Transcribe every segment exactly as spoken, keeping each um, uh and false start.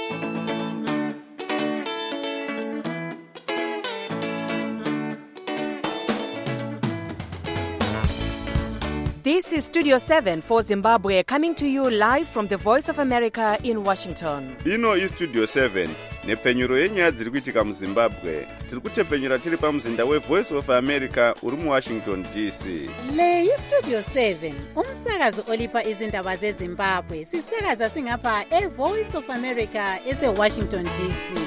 This is Studio seven for Zimbabwe, coming to you live from the Voice of America in Washington. Ino is Studio seven, nepfenyuro yenyaya dziri kuitika muZimbabwe. Tiri kutepfenyura tiri pamuzinda weVoice of America uri muWashington D C. Le yi Studio seven, umsakazo olipa izindaba zeZimbabwe. Sisakaza singapha eVoice of America eseWashington D C.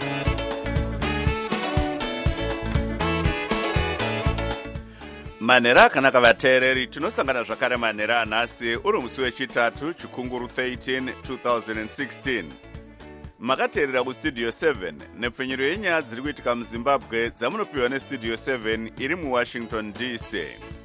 Manhero akanaka vateereri, tinosangana zvakare manhero anhasi uri musi wechitatu chikunguru thirteen twenty sixteen. Makateerera kuStudio seven nepfenyuro yenyaya dziri kuitika muZimbabwe dzamunopiwa neStudio seven iri muWashington D C.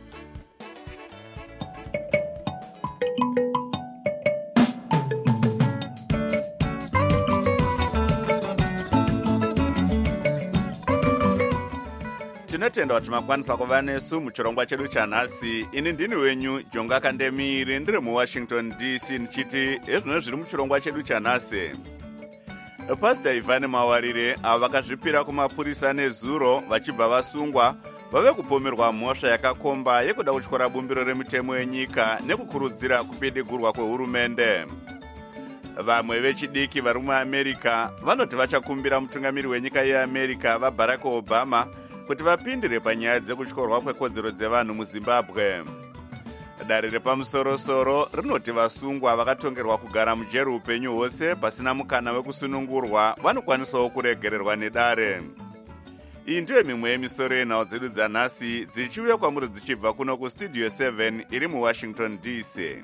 Tinotenda kuti makwanisa kuva nesu muchirongwa chedu chanhasi. Ini ndini wenyu Jonga Kandemiri, ndiri muWashington D C ndichiti ezvino zviri muchirongwa chedu chanhasi. Pastor Ivan Mawarire avo vakazvipira kumapurisa nezuro vachibva vasungwa vave kupomerwa mhosva yakakomba yekuda kutyora bumbiro remitemo yenyika nekukurudzira kupedigurwa kwehurumende. Vamwe vechidiki vari muAmerica vanoti vachakumbira mutungamiri wenyika yeAmerica vaBarack Obama kuti vapindire panyaya dzekutyorwa kwekodzero dzevanhu muZimbabwe. Dare repamusorosoro rinoti vasungwa vakatongerwa kugara mujeri upenyu hwose pasina mukana wekusunungurwa vanokwanisawo kuregererwa nedare. Iyi ndiyo mimwe yemisoro yenhau dzedu dzanhasi dzichiuya kwamuri dzichibva kuno kuStudio seven iri muWashington D C.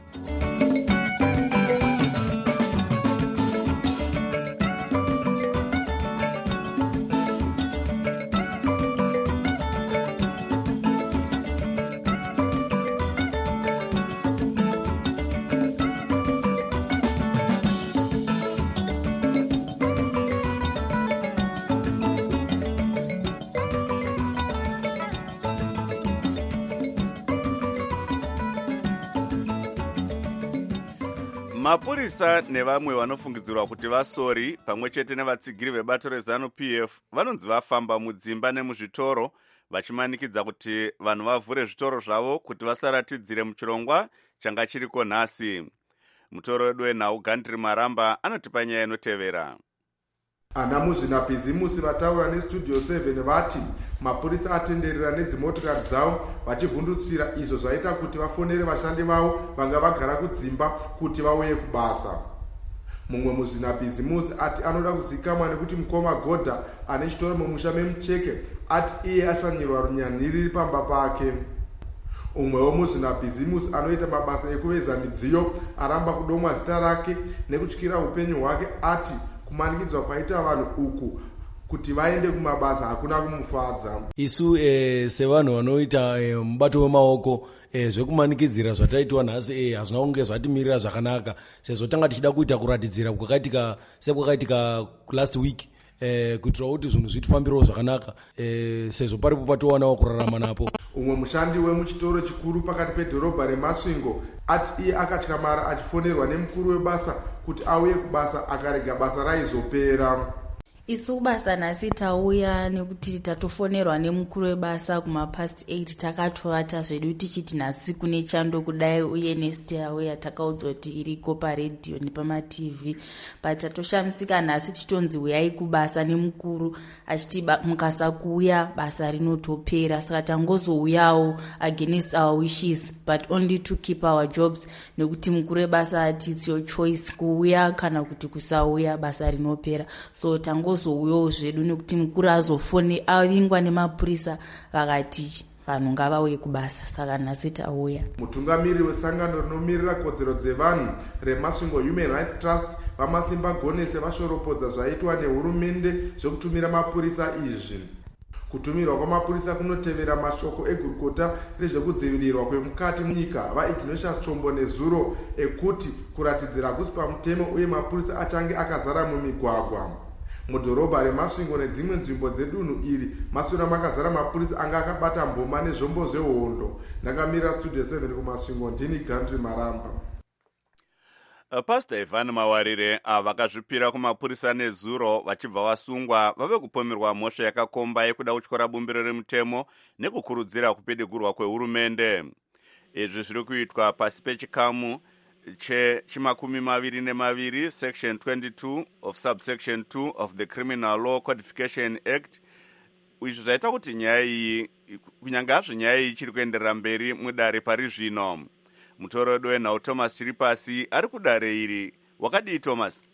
Mapurisa nevamwe vanofungidzirwa kuti vasori pamwe chete nevatsigiri vebato reZANU-P F vanonzi vafamba mudzimba nemuzvitoro vachimanikidza kuti vanhu vavhure zvitoro zvavo kuti vasaratidzire muchirongwa changa chiriko nhasi. Mutoro wedu wenhau Gandri Maramba anotipa nyaya inotevera. Ana muzvinapizimusi vataura neStudio seven vati mapurisa atenderera nedzimotokari dzavo vachivhundutsira izvo zvaita kuti vafonere vashandi vavo vanga vagara kudzimba kuti vauye kubasa. Mumwe muzvinapizimusi ati anoda kuzikamwa nekuti mukoma Godha ane chitoro mumusha memucheke ati iye ashanyirwa runyani riri pamba pake. Umwewo muzvinapizimusi anoita mabasa ekuveza midziyo aramba kudomwa zita rake nekutyira upenyu hwake ati kumanikidzwa kwaita vanhu uku kuti vaende kumabasa hakuna kumufadza. Isu eh, sevanhu vanoita eh, mubato wemaoko eh, zvekumanikidzira zvataitwa nhasi eh, hazvina kunge zvatimirira zvakanaka sezvo tanga tichida kuita kuratidzira kwakaitika sekwakaitika last week eh, kuitira kuti zvinhu zvitifambirawo zvakanaka eh, sezvo paripo patowanawo kurarama napo. Umwe mushandi wemuchitoro chikuru pakati pedhorobha reMasvingo ati iye akatyamara achifonerwa nemukuru webasa kuti auye kubasa akarega basa raizopera. Isu basa nhasi tauya nekuti tatofonerwa nemukuru webasa kumapast eight takatovata zvedu tichiti nhasi kune chando kudai uye nestairway yatakaudzwa kuti iriko paredhiyo nepamaTV but tatoshamisika nhasi titonzi uyai kubasa nemukuru achiti mukasa kuuya basa rinotopera saka tangozouyawo against our wishes but only to keep our jobs nekuti mukuru webasa ati it's your choice kuuya kana kuti kusauya basa rinopera so tango zouyo zvedu nekuti mukuru azofone avingwa nemapurisa vakati vanhu ngavauye kubasa saka nhasi tauya. Mutungamiri wesangano rinomirira kodzero dzevanhu reMasvingo Human Rights Trust vamasimba gonese vashoropodza zvaitwa nehurumende zvekutumira mapurisa izvi. Kutumirwa kwamapurisa kunotevera mashoko egurukota rezvekudzivirirwa kwemukati munyika vaIgnatius Chombo nezuro ekuti kuratidzira hakusi pamutemo uye mapurisa achange akazara mumigwagwa. Mudhorobha reMasvingo nedzimwe nzvimbo dzedunhu iri masura makazara mapurisa anga akabata mboma nezvombo zvehondo. Ndakamira Studio seven kuMasvingo ndini Gandri Maramba. Pastor Ivan Mawarire vakazvipira kumapurisa nezuro vachibva vasungwa vave kupomerwa mhosva yakakomba yekuda kutyora bumbiro remutemo nekukurudzira kupedigurwa kwehurumende. Izvi zviri kuitwa pasi pechikamu chechimakumi maviri nemaviri section twenty-two of subsection two of the Criminal Law Codification Act. Izvi zvaita kuti nyaya iyi kunyange hazvo nyaya iyi ichiri kuenderera mberi mudare pari zvino. Mutoro wedu wenhau Thomas Chiripasi ari kudare iri. Wakadii Thomas?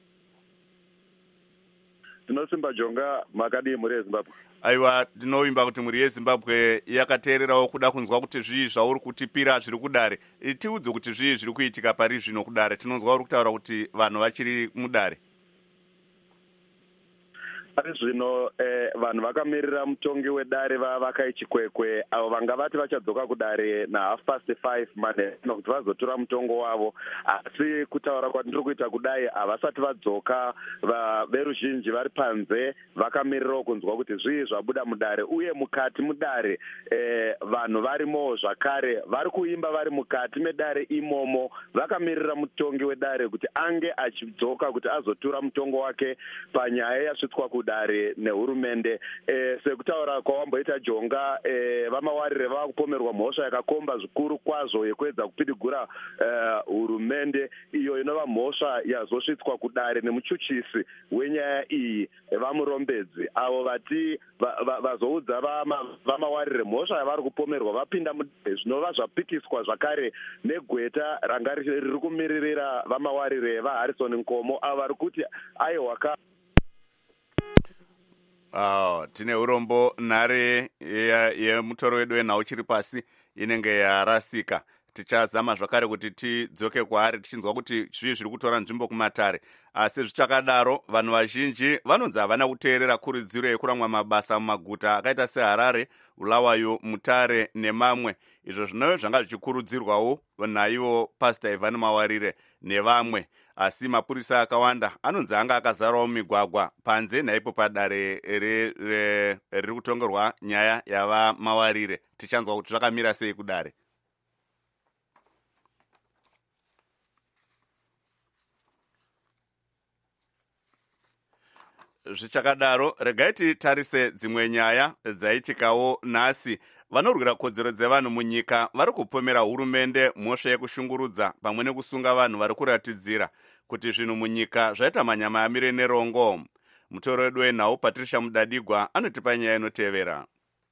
Tinosimba Jonga, makadii muri yeZimbabwe? Aiwa, tinoimba kuti muri yeZimbabwe yakateererawo kuda kunzwa kuti zvii zvauri kutipira zviri kudare. Tiudze kuti zvii zviri kuitika pari zvino kudare. Tinonzwa uri kutaura kuti vanhu vachiri mudare. Pari zvino eh, vanhu vakamirira mutongi wedare vavakaichikwekwe avo vanga vati vachadzoka kudare na half past five manheru kuti vazotora mutongo wavo, asi kutaura kwatiri kuita kudai havasati vadzoka. Veruzhinji vari panze vakamirirawo kunzwa kuti zvii zvabuda mudare, uye mukati mudare eh, vanhu varimo zvakare vari kuimba vari mukati medare imomo vakamirira mutongi wedare kuti ange achidzoka kuti azotura mutongo wake panyaya yasvitswa kudare dare nehurumende. E, sekutaura kwawamboita Jonga, e, vamawarire vava kupomerwa mhosva yakakomba zvikuru kwazvo yekuedza kupidigura uh, hurumende iyo inova mhosva yazosvitswa kudare nemuchuchisi wenyaya iyi vamurombedzi avo vati vazoudza va, va, vamawarire mhosva yavari kupomerwa vapinda mudare zvinova zvapikiswa zvakare negweta ranga riri kumiririra vamawarire vaHarrison Nkomo avo vari kuti aiwaka. Uh, tine urombo nhare yemutoro wedu wenhau Chiripasi inenge yarasika. Tichazama zvakare kuti tidzoke kwaari tichinzwa kuti zvii zviri kutora nzvimbo kumatare. Asi zvichakadaro vanhu vazhinji vanonzi havana kuteerera kurudziro yekuramwa mabasa mumaguta akaita seHarare, Bulawayo, Mutare nemamwe. Izvo zvinove zvanga zvichikurudzirwawo naivo Pastor Ivan Mawarire nevamwe. Asi mapurisa akawanda anonzi anga akazarawo migwagwa panze naipo padare riri kutongerwa nyaya yava Mawarire. Tichanzwa kuti zvakamira sei kudare. Zvichakadaro, regai titarise dzimwe nyaya dzaitikawo nhasi. Vanorwira kodzero dzevanhu munyika vari kupomera hurumende mhosva yekushungurudza pamwe nekusunga vanhu vari kuratidzira kuti zvinhu munyika zvaita manyama amire nerongo. Mutoro wedu wenhau Patricia Mudadigwa anotipa nyaya inotevera.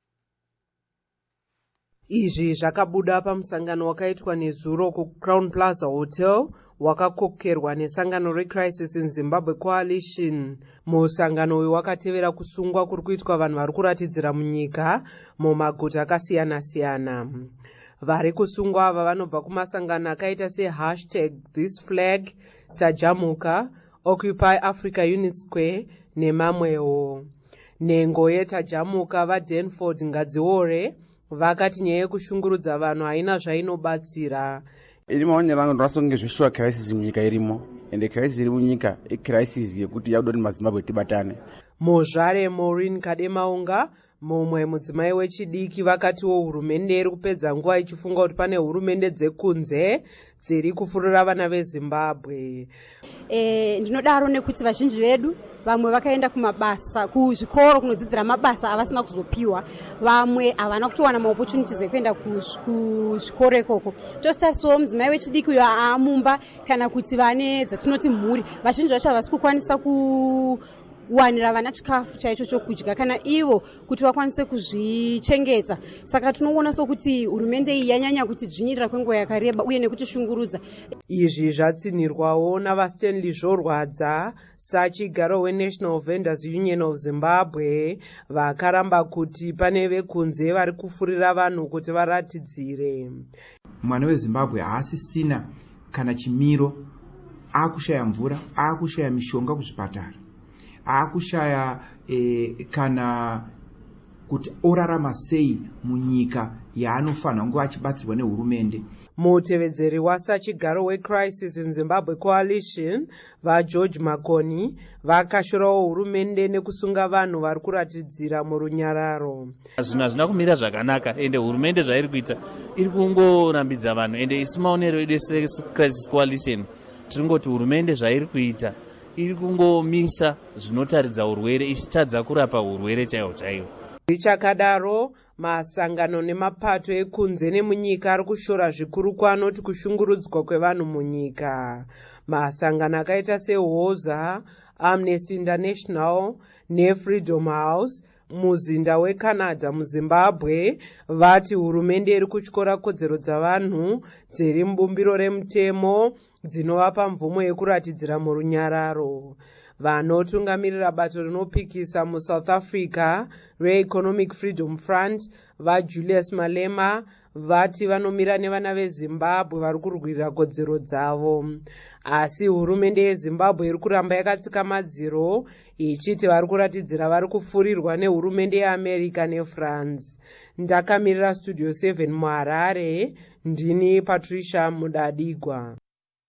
Izvi zvakabuda pamusangano wakaitwa nezuro kuCrown Plaza Hotel wakakokerwa nesangano reCrisis in Zimbabwe Coalition. Musangano uyu wakatevera kusungwa kuri kuitwa vanhu vari kuratidzira munyika mumaguta akasiyana-siyana. Vari kusungwa ava vanobva kumasangano akaita se hashtag this flag, Tajamuka, Occupy Africa Unit Square nemamwewo. Nhengo yeTajamuka vaDanford Ngadziore vakati nyaya yekushungurudza vanhu haina zvainobatsira. Iri maonero angu ndorasonge zveshuwa crisis munyika irimo, ende crisis iri munyika icrisis yekuti yakuda kuti maZimbabwe tibatane. Muzvare Maureen Kademaunga, mumwe mudzimai wechidiki, vakatiwo hurumende iri kupedza nguva ichifunga kuti pane hurumende dzekunze dziri kufurira vana veZimbabwe. E, ndinodaro nekuti vazhinji vedu vamwe vakaenda kumabasa kuzvikoro kunodzidzira mabasa avasina kuzopiwa, vamwe havana kutowana maopportunities ekuenda kuzvikoro ikoko. Tositarisawo mudzimai wechidiki uyo aamumba kana kuti vane dzatinoti mhuri, vazhinji vacho havasi kukwanisa ku wanira vana chikafu chaicho chokudya kana ivo kuti vakwanise kuzvichengeta. Saka tinoona sokuti hurumende iyi yanyanya kuti dzvinyirira kwenguva yakareba uye nekuti shungurudza. Izvi zvatsinirwawo navaStanley Zvorwadza, sachigaro weNational Vendors Union of Zimbabwe, vakaramba kuti pane vekunze vari kufurira vanhu kuti varatidzire. Mwana weZimbabwe haasisina kana chimiro, akushaya mvura, akushaya mishonga kuzvipatara, akushaya eh, kana kuti orarama sei munyika yaanofanira kunge achibatsirwa nehurumende. Mutevedzeri wasachigaro weCrisis in Zimbabwe Coalition vaGeorge Makoni vakashorawo hurumende nekusunga vanhu vari kuratidzira murunyararo. Zvinhu hazvina kumira zvakanaka, ende hurumende zvairi kuita iri kungorambidza vanhu, ende isi maonero edu seCrisis Coalition tiringoti hurumende zvairi kuita iri kungomisa zvinotaridza urwere ichitadza kurapa urwere chaiwo chaiwo. Zvichakadaro, masangano nemapato ekunze nemunyika ari kushora zvikuru kwanoti kushungurudzwa kwevanhu munyika. Masangano akaita seHoza, Amnesty International neFreedom House muzinda weCanada muZimbabwe vati hurumende iri kutyora kodzero dzavanhu dziri mubumbiro remutemo dzinovapa mvumo yekuratidzira murunyararo. Vanotungamirira bato rinopikisa muSouth Africa reEconomic Freedom Front vaJulius Malema vati vanomira nevana veZimbabwe vari kurwirira kodzero dzavo. Asi hurumende yeZimbabwe iri kuramba yakatsika madziro ichiti vari kuratidzira vari kupfurirwa nehurumende yeAmerica neFrance. Ndakamirira Studio seven muHarare, ndini Patricia Mudadigwa.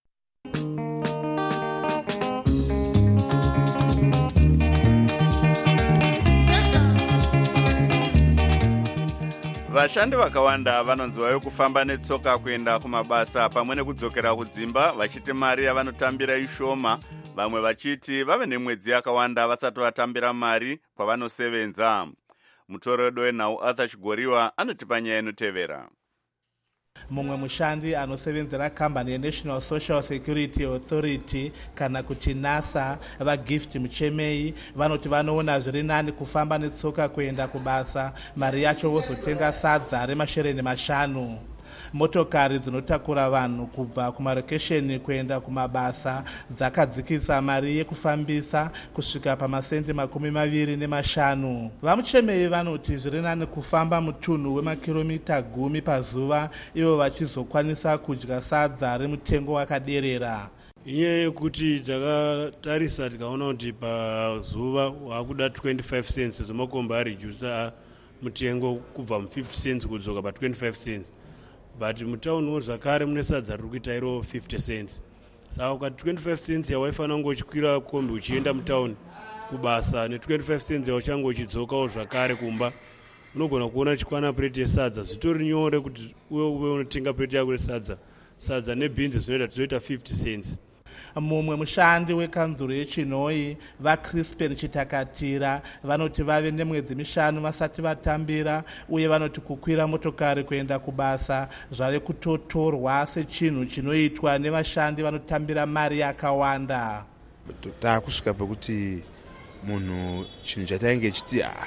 Vashandi vakawanda vanonziwayo kufamba netsoka kuenda kumabasa pamwe nekudzokera kudzimba vachiti mari yavanotambira ishoma, vamwe vachiti vave nemwedzi yakawanda vasati vatambira mari kwavanosevenza. Mutoredo wenhau Arthur Chigoriwa anotipa nyaya inotevera. Mumwe mushandi anosevenzera kambani yeNational Social Security Authority kana kuti NASA vaGift Muchemei vanoti vanoona zviri nani kufamba netsoka kuenda kubasa, mari yacho vozotenga sadza remashereni mashanu. Motokari dzinotakura vanhu kubva kumarokesheni kuenda kumabasa dzakadzikisa mari yekufambisa kusvika pamasenti makumi maviri nemashanu. Vamuchemei vanoti zviri nani kufamba mutunhu wemakiromita gumi pazuva ivo vachizokwanisa kudya sadza remutengo wakaderera. Inyaya yekuti takatarisa tikaona kuti pazuva wakuda twenty-five cents zvomakomba aredusa mutengo kubva mu fifty cents kudzoka pa twenty-five cents. But mutaunwo zvakare mune sadza riri kuita iro fifty cents. Saka ukati twenty-five cents yawaifanira kunge uchikwira kombi uchienda mutauni kubasa ne twenty-five cents yauchange uchidzokawo zvakare kumba, unogona kuona chikwana plate yesadza zvitori nyore kuti uwe uve unotenga plate yako yesadza. Sadza nebhinzi zvinoita tizoita fifty cents. Mumwe mushandi wekanzuro yeChinoi vaCrispen Chitakatira vanoti vave nemwedzi mishanu vasati vatambira uye vanoti kukwira motokari kuenda kubasa zvave kutotorwa sechinhu chinoitwa nevashandi vanotambira mari yakawanda. Taakusvika pekuti munhu chinhu chatainge chiti ah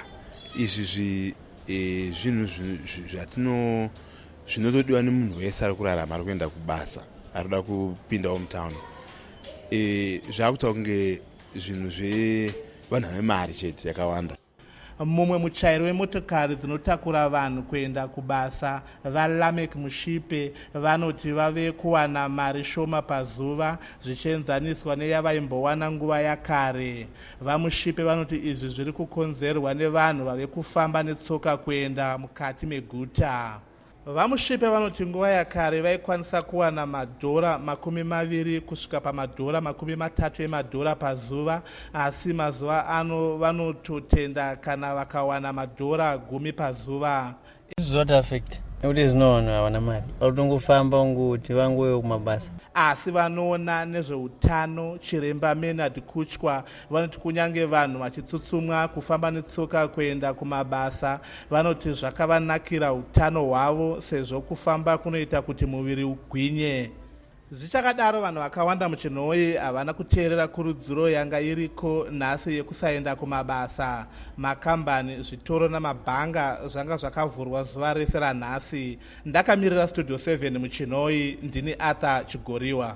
izvi zvinhu zvatino zvinotodiwa nemunhu wese ari kurarama ari kuenda kubasa arikuda kupindawo mutauni. E, zvakuta kunge zvinhu zvevanhu vane mari chete yakawanda. Mumwe muchairi wemotokari dzinotakura vanhu kuenda kubasa vaLamek Mushipe vanoti vave kuwana mari shoma pazuva zvichienzaniswa neyavaimbowana nguva yakare. VaMushipe vanoti izvi zviri kukonzerwa nevanhu vave kufamba netsoka kuenda mukati meguta. VaMushipe vanoti nguva yakare vaikwanisa kuwana madhora makumi maviri kusvika pamadhora makumi matatu emadhora pazuva, asi mazuva ano vanototenda kana vakawana madhora gumi pazuva. Izvi zvoti affect nekuti zvino vanhu havana mari vakutongofamba unguti vanguvewo kumabasa. Asi vanoona nezveutano Chiremba Menard Kuchwa vanoti kunyange vanhu vachitsutsumwa kufamba netsoka kuenda kumabasa vanoti zvakavanakira utano hwavo sezvo kufamba kunoita kuti muviri ugwinye. Zvichakadaro vanhu vakawanda muChinoi havana kuteerera kurudziro yanga iriko nhasi yekusaenda kumabasa. Makambani, zvitoro namabhanga zvanga zvakavhurwa zuva rese ranhasi. Ndakamirira Studio seven muChinoi, ndini Arthur Chigoriwa.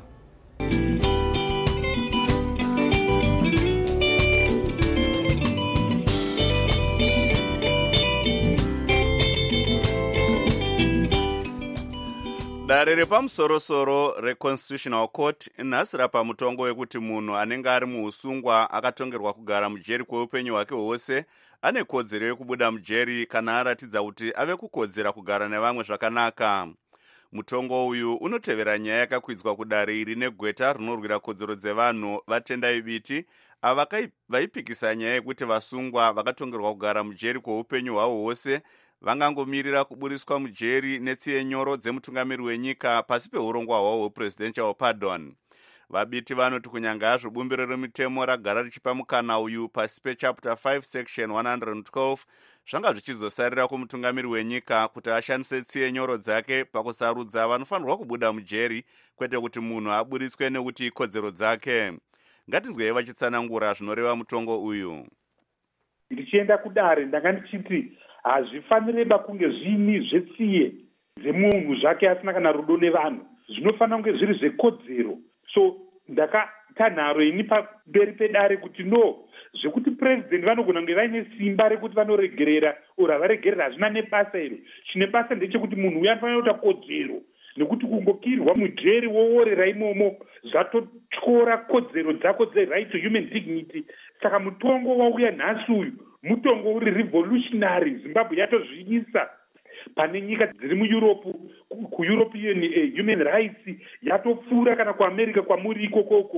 Dare repamusorosoro reConstitutional Court nhasi rapa mutongo wekuti munhu anenge ari muusungwa akatongerwa kugara mujeri kweupenyu hwake hwose ane kodzero yekubuda mujeri kana aratidza kuti ave kukodzera kugara nevamwe zvakanaka. Mutongo uyu unotevera nyaya yakakwidzwa kudare iri negweta rinorwira kodzero dzevanhu vaTendai Biti ava vaipikisa nyaya yekuti vasungwa vakatongerwa kugara mujeri kweupenyu hwavo hwose vangangomirira kuburiswa mujeri netsiye nyoro dzemutungamiri wenyika pasi peurongwa hwavo hwepresidential pardon. Vabiti vanoti kunyanga hazvo bumbiro remitemo ragara richipa mukana uyu pasi pechapter five section one hundred twelve zvanga zvichizosarira kumutungamiri wenyika kuti ashandise tsiye nyoro dzake pakusarudza vanofanirwa kubuda mujeri kwete kuti munhu aburitswe nekuti ikodzero dzake. Ngatinzwei vachitsanangura zvinoreva mutongo uyu. Ndichienda kudare ndanga ndichiti hazvifanireba kunge zvini zvetsiye dzemunhu zvake asina kana rudo nevanhu, zvinofanira kunge zviri zvekodzero. So ndakatanharo ini pamberi pedare kuti no, zvekuti president vanogona kunge vaine simba rekuti vanoregerera ura havaregerera hazvina nebasa iro. Chine basa ndechekuti munhu uya anofanira kuita kodzero, nekuti kungokirwa mujeri woorera imomo zvatotyora kodzero dzako dze-right to human dignity. Saka mutongo wauya nhasi uyu mutongo uri revolutionary. Zimbabwe yatozviisa pane nyika dziri mueurope, kueuropean uh, human rights yatopfuura kana kuamerica kwamuri ikokoko,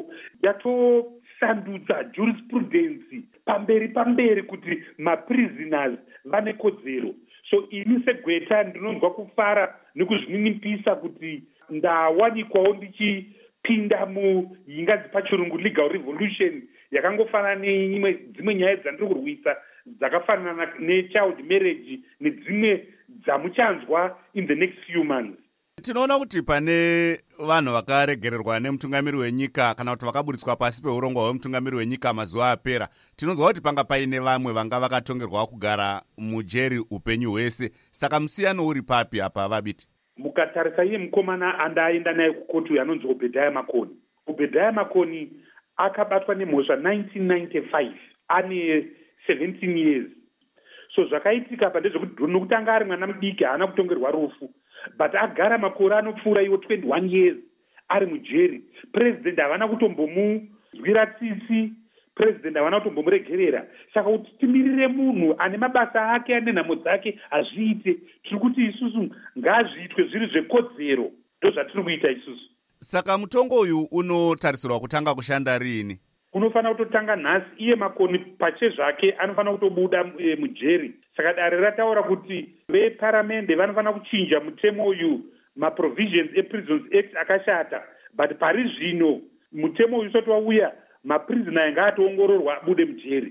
yatosandudza jurisprudence pamberi pamberi kuti maprisoners vane kodzero. So ini segweta ndinonzwa kufara nekuzvininipisa kuti ndawanikwawo ndichipinda muingadzi pachirungu legal revolution yakangofanana neimwe dzimwe nyaya dzandiri kurwisa dzakafanana nechild marriage nedzimwe dzamuchanzwa in the next few months. Tinoona kuti pane vanhu vakaregererwa nemutungamiri wenyika kana kuti vakaburitswa pasi peurongwa hwemutungamiri wenyika mazuva apera. Tinonzwa kuti panga paine vamwe vanga vakatongerwa kugara mujeri upenyu hwese. Saka musiyano uri papi apa Vabiti? Mukatarisa iye mukomana andaenda naye kukotu anonzi Obedaya Makoni. Obedaya Makoni akabatwa nemhosva nineteen ninety-five ane seventeen years. So zvakaitika pa ndezvekuti nokutanga ari mwana mudiki haana kutongerwa rufu, but agara makore anopfuura iwo twenty-one years ari mujeri. President havana kutombomuzwira tsitsi, president havana kutombomuregerera. Saka kuti timirire munhu ane mabasa ake ane nhamo dzake azviite, tiri kuti isusu ngazviitwe zviri zvekodzero, ndozvatiri kuita isusu. Saka mutongo uyu unotarisirwa kutanga kushanda rini? Unofanira kutotanga nhasi. Iye Makoni pache zvake anofanira kutobuda e, mujeri. Saka dare rataura kuti veparamende vanofanira kuchinja mutemo uyu, maprovisions ePrisons Act akashata, but pari zvino mutemo uyu usati wauya maprisona anga atoongororwa abude mujeri.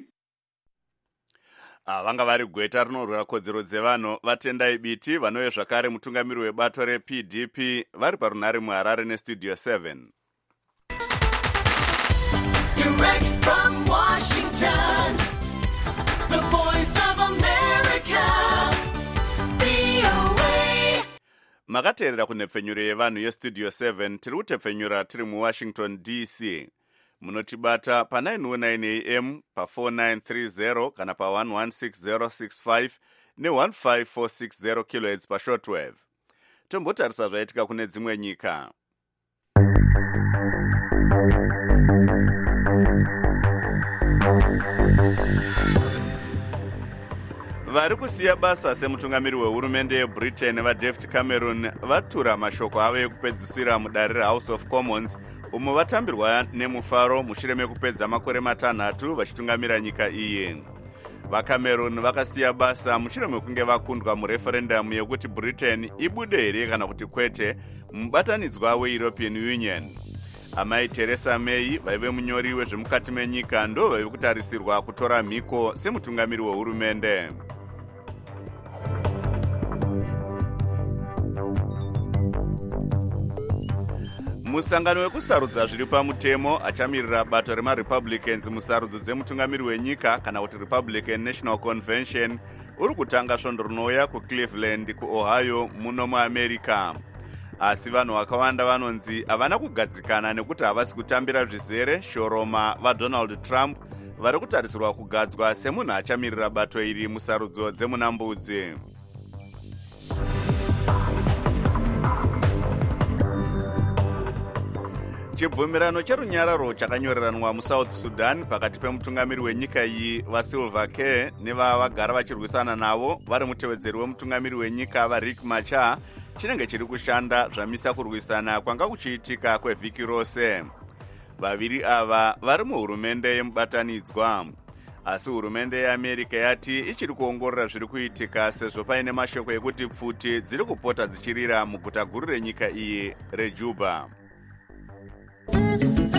Ah, vanga vari gweta rinorwira kodzero dzevanhu vatendai Biti vanouya zvakare mutungamiri webato reP D P vari parunhare muHarare nestudio seven. Direct from Washington, the voice of America, V O A. Makateerera kunhepfenyuro yevanhu yestudio seven, tiri kutepfenyura tiri muWashington D C. Munotibata pa nine oh nine A M, pa four nine three zero kana pa one one six zero six five ne one five four six zero kilohertz pa shortwave. Tombotarisa zvaitika kune dzimwe nyika. Vari kusiya basa semutungamiri wehurumende yeBritain vaDavid Cameron vatura mashoko avo ekupedzisira mudare reHouse of Commons umo vatambirwa nemufaro mushure mekupedza makore matanhatu vachitungamira nyika iyi. VaCameron vakasiya basa mushure mekunge vakundwa mureferendamu yekuti Britain ibude here kana kuti kwete mubatanidzwa weEuropean Union. Amai Theresa May vaive munyori wezvemukati menyika ndo vaive kutarisirwa kutora mhiko semutungamiri wehurumende. Musangano wekusarudza zviri pamutemo achamirira bato remaRepublicans musarudzo dzemutungamiri wenyika kana kuti Republican National Convention uri kutanga svondo rinouya kuCleveland kuOhio muno muAmerica. Asi vanhu vakawanda vanonzi havana kugadzikana nekuti havasi kutambira zvizere shoroma vaDonald Trump vari kutarisirwa kugadzwa semunhu achamirira bato iri musarudzo dzemunambudzi. Chibvumirano cherunyararo chakanyoreranwa muSouth Sudan pakati pemutungamiri wenyika iyi vaSilva Care nevavagara vachirwisana navo vari mutevedzeri wemutungamiri wenyika vaRiek Machar chinenge chiri kushanda zvamisa kurwisana kwanga kuchiitika kwevhiki rose. Vaviri ava vari muhurumende yemubatanidzwa. Asi hurumende yeAmerica yati ichiri kuongorora zviri kuitika sezvo paine mashoko ekuti pfuti dziri kupota dzichirira muguta guru renyika iyi reJuba.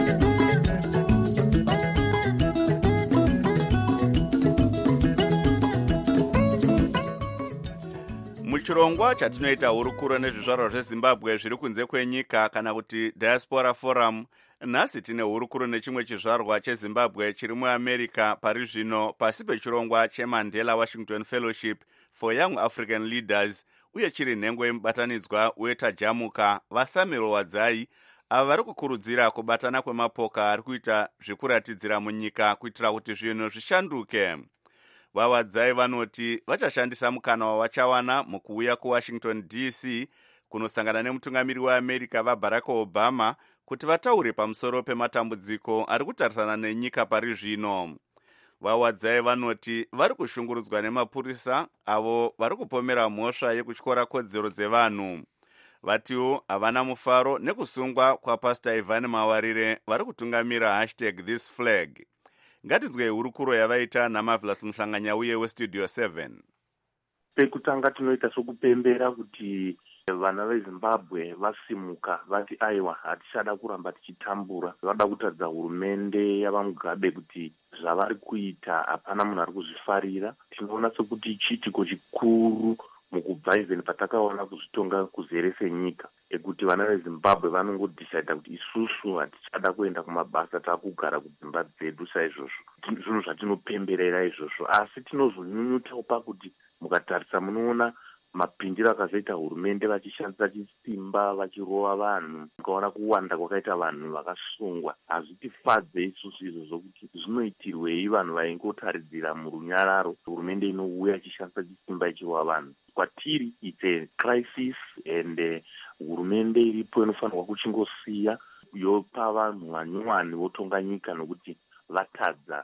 muchirongwa chatinoita hurukuro nezvizvarwa zvezimbabwe zviri kunze kwenyika kana kuti diaspora forum, nhasi tine hurukuro nechimwe chizvarwa chezimbabwe chiri muamerica pari zvino pasi pechirongwa chemandela Washington Fellowship for Young African Leaders, uye chiri nhengo yemubatanidzwa wetajamuka vasamuel wadzai ava vari kukurudzira kubatana kwemapoka ari kuita zvekuratidzira munyika kuitira kuti zvinhu zvishanduke. Vawadzai vanoti vachashandisa mukana wavachawana mukuuya kuwashington D C kunosangana nemutungamiri weamerica vaBarack Obama kuti vataure pamusoro pematambudziko ari kutarisana nenyika pari zvino. Vawadzai vanoti vari kushungurudzwa nemapurisa avo vari kupomera mhosva yekutyora kodzero dzevanhu. Vatiwo havana mufaro nekusungwa kwapastor Ivan Mawarire vari kutungamira hashtag this flag. Ngatinzwe hurukuro yavaita naMarvelous Muhlanganya uye westudio seven. Pekutanga tinoita sokupembera kuti vana veZimbabwe vasimuka vati aiwa hatichada kuramba tichitambura, vada kutadza hurumende yavaMugabe kuti zvavari kuita hapana munhu ari kuzvifarira. Tinoona sekuti chiitiko chikuru mukubva even patakaona kuzvitonga kuzere senyika ekuti vana veZimbabwe vanongodecida kuti isusu hatichada kuenda kumabasa, takugara kudzimba dzedu saizvozvo. Zvinhu zvatinopemberera izvozvo, asi tinozonyunyutawo pakuti mukatarisa munoona mapindiro akazoita hurumende vachishandisa chisimba vachirova vanhu, mukaona kuwanda kwakaita vanhu vakasungwa. Hazvitifadze isusu izvo zvokuti zvinoitirwei vanhu vaingotaridzira murunyararo, hurumende inouya ichishandisa chisimba ichirova vanhu. Kwatiri it's a crisis and uh, hurumende iripo inofanirwa kuchingosiya yopa vanhu vanyuwani votonga nyika nokuti vatadza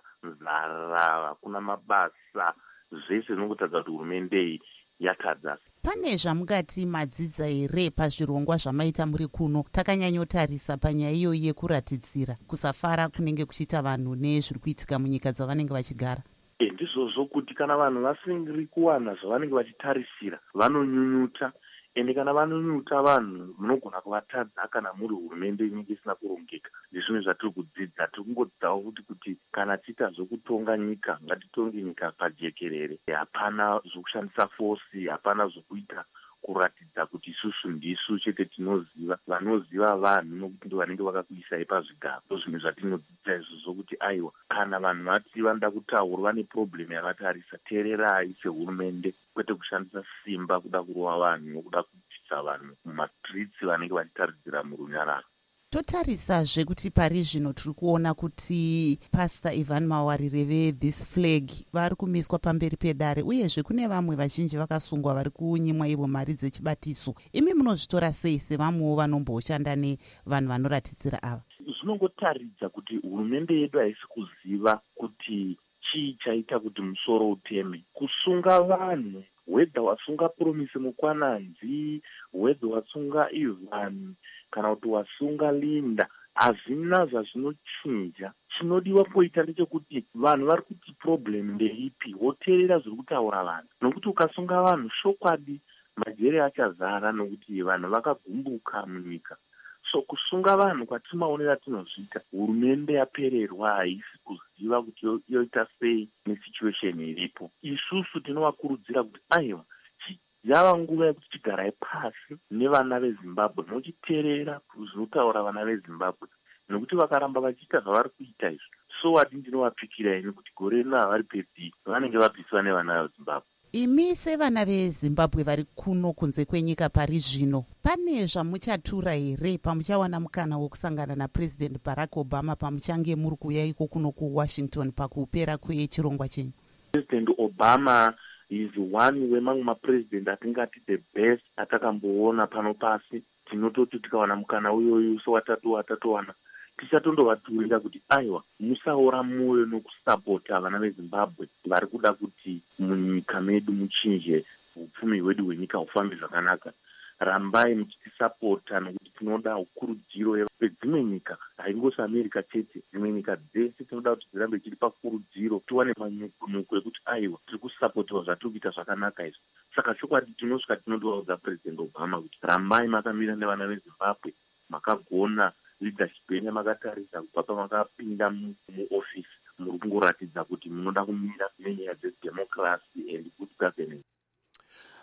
nzara, hakuna mabasa, zvese zvinongotadza kuti hurumende iyi yatadza. Pane zvamungati madzidza here pazvirongwa zvamaita muri kuno? Takanyanyotarisa panyaya iyoyi yekuratidzira kusafara kunenge kuchiita vanhu nezviri kuitika munyika dzavanenge vachigara. Ndizvozvo kuti kana vanhu vasingiri kuwana zvavanenge vachitarisira vanonyunyuta, ende kana vanonyunyuta vanhu munogona kuvatadza kana muri hurumende inenge isina kurongeka. Ndizvimwe zvatiri kudzidza, tiri kungodzidzawo kuti kuti kana tiita zvokutonga nyika ngatitonge nyika pajekerere, hapana zvokushandisa fosi, hapana zvokuita kuratidza kuti isusu ndisu chete tinoziva, vanoziva vanhu nokuti ndo vanenge vakakuisai pazvigaro. Zvimwe zvatinodzidza izvozvo kuti aiwa kana vanhu vati vanoda kutaura vane problem yavatarisa, teererai sehurumende, kwete kushandisa simba kuda kurova vanhu nokuda kubvisa vanhu mumastreets vanenge vachitaridzira murunyararo. Totarisazve kuti pari zvino tiri kuona kuti pastor Ivan Mawarire veThis Flag vari kumiswa pamberi pedare, uyezve kune vamwe vazhinji vakasungwa vari kunyimwa ivo mari dzechibatiso. Imi munozvitora sei sevamwewo vanomboshanda nevanhu vanoratidzira ava? Zvinongotaridza kuti hurumende yedu haisi kuziva kuti chii chaita kuti musoro uteme. Kusunga vanhu, whether wasunga Promise Mukwananzi, whether wasunga Ivan kana kuti wasunga Linda, hazvina zvazvinochinja. Chinodiwa kuita ndechekuti vanhu vari kuti problem ndeipi, woteerera zviri kutaura vanhu. Nokuti ukasunga vanhu shokwadi majere achazara nokuti vanhu vakagumbuka munyika. So kusunga vanhu kwatimaonera tinozviita, hurumende yapererwa haisi kuziva kuti yoita sei nesituation iripo. Isusu tinovakurudzira kuti aiwa yava nguva yekuti tigarai pasi nevana veZimbabwe muchiteerera zvinotaura vana veZimbabwe, nokuti vakaramba vachiita zvavari kuita izvi, so wati ndinovapikira ini kuti gore rino havari pepi vanenge vabviswa nevana veZimbabwe. Imi sevana veZimbabwe vari kuno kunze kwenyika pari zvino, pane zvamuchatura here pamuchawana mukana wokusangana naPresident Barack Obama pamuchange muri kuuya iko kuno kuWashington pakupera kwechirongwa chenyu? President Obama is one wemamwe mapresident atingati the best atakamboona pano pasi. Tinototi tikawana mukana uyoyu sowatatu watatowana tichatondovaturira kuti aiwa musaora mwoyo nokusapota vana veZimbabwe vari kuda kuti munyika medu muchinje upfumi hwedu hwenyika hufambe zvakanaka. Rambai muchitisapota nokuti tinoda ukurudziro yedzimwe nyika, haingosi America chete, dzimwe nyika dzese tinoda kuti dzirambe chiri pakurudziro, tiwane manyukunuku ekuti aiwa tiri kusapotiwa zvatiri kuita zvakanaka izvi. Saka chokwadi tinosvika tinotovaudza President Obama kuti rambai makamira nevana veZimbabwe, makagona leadership yenyu makatarisa kubva pamakapinda muoffice, muri kungoratidza kuti munoda kumira nenyaya dzedemocracy and good governance.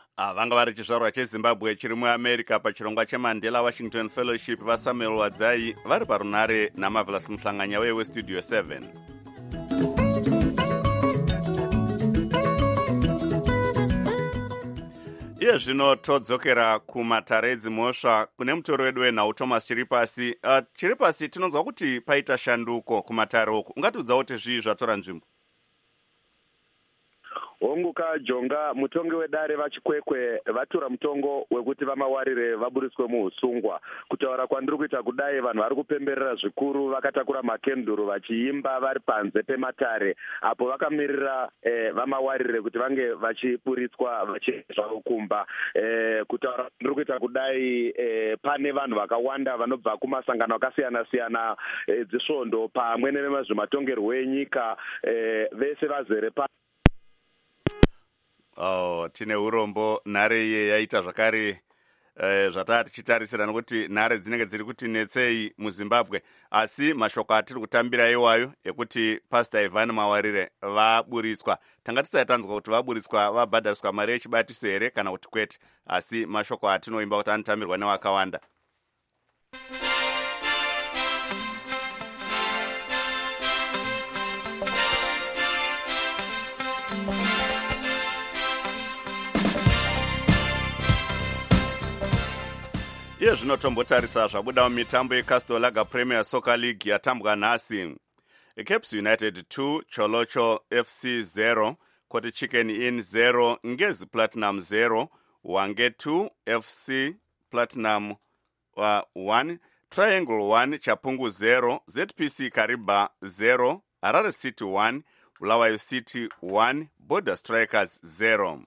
vanga vari chizvarwa chezimbabwe chiri muamerica pachirongwa chemandela washington fellowship vasamuel wadzai vari parunare namavelas muhlanganya wewe studio seven. iye zvino todzokera kumatare edzimhosva kune mutoro wedu wenhau thomas chiripasi. uh, chiripasi tinonzwa kuti paita shanduko kumatare uku, ungatiudza kuti zvii zvatora nzvimbo? honguka jonga, mutongi wedare vachikwekwe vatora mutongo wekuti vamawarire vaburiswe muusungwa. kutaura kwandiri kuita kudai, vanhu vari kupemberera zvikuru, vakatakura makenduru vachiimba vari panze pematare apo vakamirira eh, vamawarire kuti vange vachiburitswa vachizvavo kumba. Eh, kutaura kwandiri kuita kudai, eh, pane vanhu vakawanda vanobva kumasangano akasiyana-siyana, eh, dzisvondo pamwe nemazvimatongerwo enyika, eh, vese vazere pa Oh, tine urombo. Nhare iye yaita zvakare eh, zvataa tichitarisira nokuti nhare dzinenge dziri kuti netsei muzimbabwe, asi mashoko atiri kutambira iwayo ekuti pastor Ivan Mawarire vaburitswa. Tanga tisati tanzwa kuti vaburitswa vabhadhariswa mari yechibatiso here kana kuti kwete, asi mashoko atinoimba kuti anotambirwa nevakawanda. iye zvino tombotarisa zvabuda mumitambo yeCastor Lager Premier Soccer League yatambwa nhasi. Caps United two, Cholocho F C zero, Koti Chicken Inn zero, Ngezi Platinum zero, Wange two, F C Platinum uh, one, Triangle one, Chapungu zero, Z P C Kariba zero, Harare City one, Bulawayo City one, Border Strikers zero.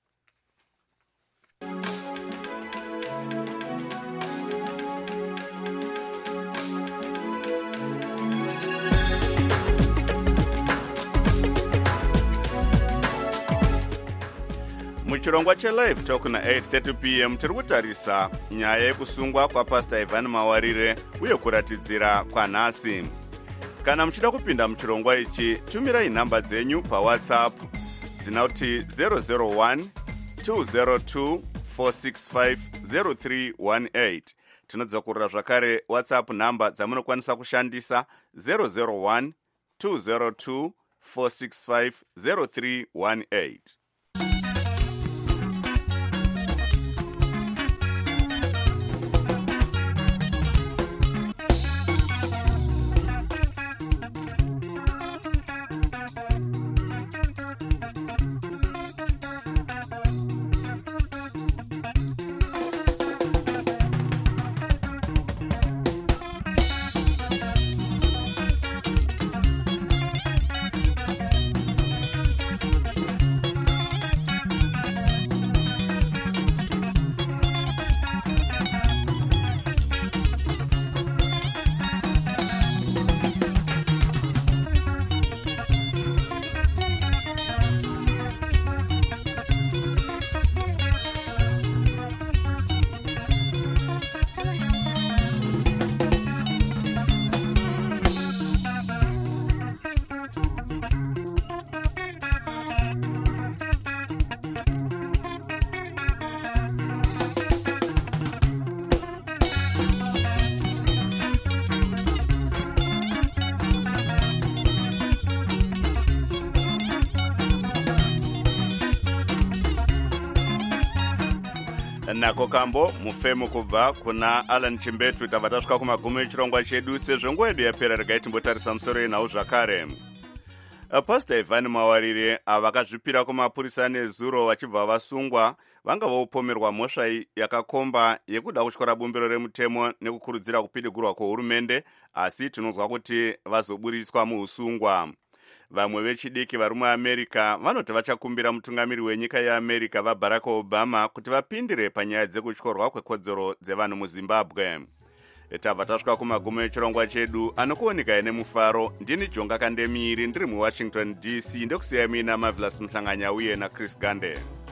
muchirongwa chelive talk na eight thirty p m tiri kutarisa nyaya yekusungwa kwapastor Ivan Mawarire uye kuratidzira kwanhasi. Kana muchida kupinda muchirongwa ichi, tumirai nhamba dzenyu pawhatsapp dzinoti zero zero one two zero two four six five zero three one eight. Tinodzokorera zvakare whatsapp nhamba dzamunokwanisa kushandisa zero zero one two zero two four six five zero three one eight. nako kambo mufemo kubva kuna Alan Chimbetu. Tabva tasvika kumagumo echirongwa chedu, sezvo nguva yedu yapera regai timbotarisa musoro yenhau zvakare. Pastor Ivan Mawarire vakazvipira kumapurisa nezuro vachibva vasungwa vanga vaupomerwa mhosva yakakomba yekuda kutyora bumbiro remutemo nekukurudzira kupidigurwa kwehurumende, asi tinonzwa kuti vazoburitswa muusungwa. Vamwe vechidiki vari muAmerica vanoti vachakumbira mutungamiri wenyika yeAmerica vaBarack Obama kuti vapindire panyaya dzekutyorwa kwekodzero dzevanhu muZimbabwe. Tabva tasvika kumagumo echirongwa chedu, anokuoneka ine mufaro. Ndini Jonga Kandemiri ndiri muWashington D C, ndokusiyai mina Marvelous Mhlanganya uye naChris Gande.